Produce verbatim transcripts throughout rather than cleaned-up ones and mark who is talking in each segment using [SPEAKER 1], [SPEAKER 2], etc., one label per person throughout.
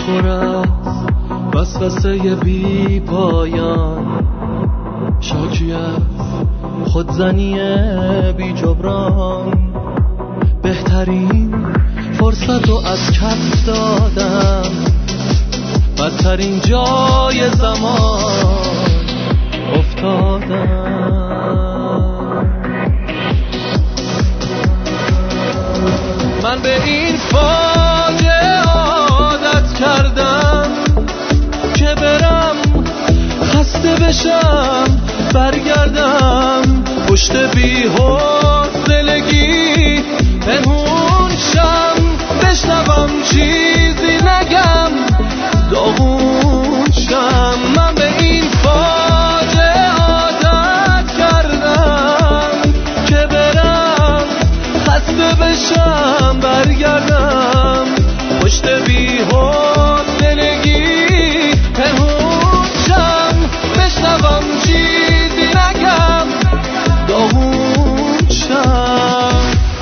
[SPEAKER 1] پر از وسوسه بی پایان، شاکی از خودزنی بی جبران. بهترین فرصت رو از کف دادم، بدترین جای زمان افتادم. من به این فاجعه عادت کردم که برم خسته بشم برگردم، پشت بی حوصلگی پنهون شم، بشنوم چیزی نگم داغون شم. من به این فاجعه عادت کردم که برم خسته بشم برگردم، پشت بی حوصلگی پنهون شم، بشنوم چیزی نگم داغون شم.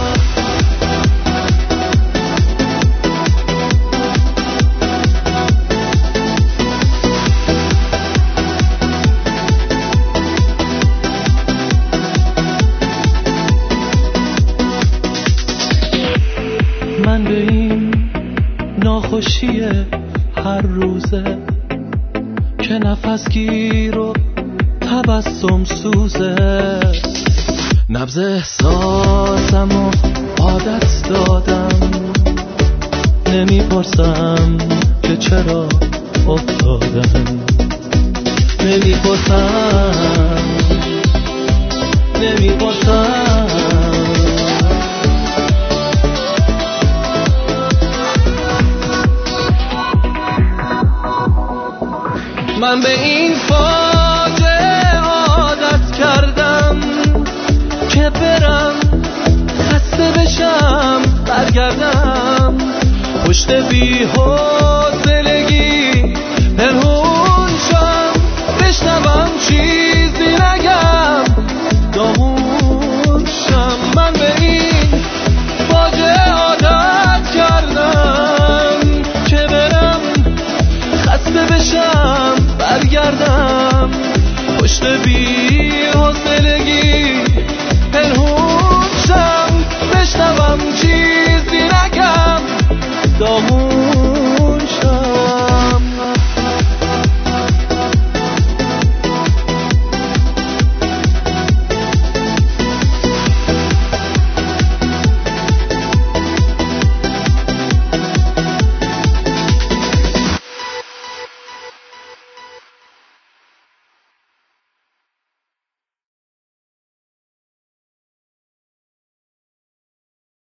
[SPEAKER 1] من به این ناخوشی هر روزه که نفس گیر و تبسم سوزه، نبض احساسم و عادت دادم، نمیپرسم که چرا افتادم، نمیپرسم نمیپرسم من به این فاجعه عادت کردم که برم خسته بشم برگردم، پشت بی حوصلگی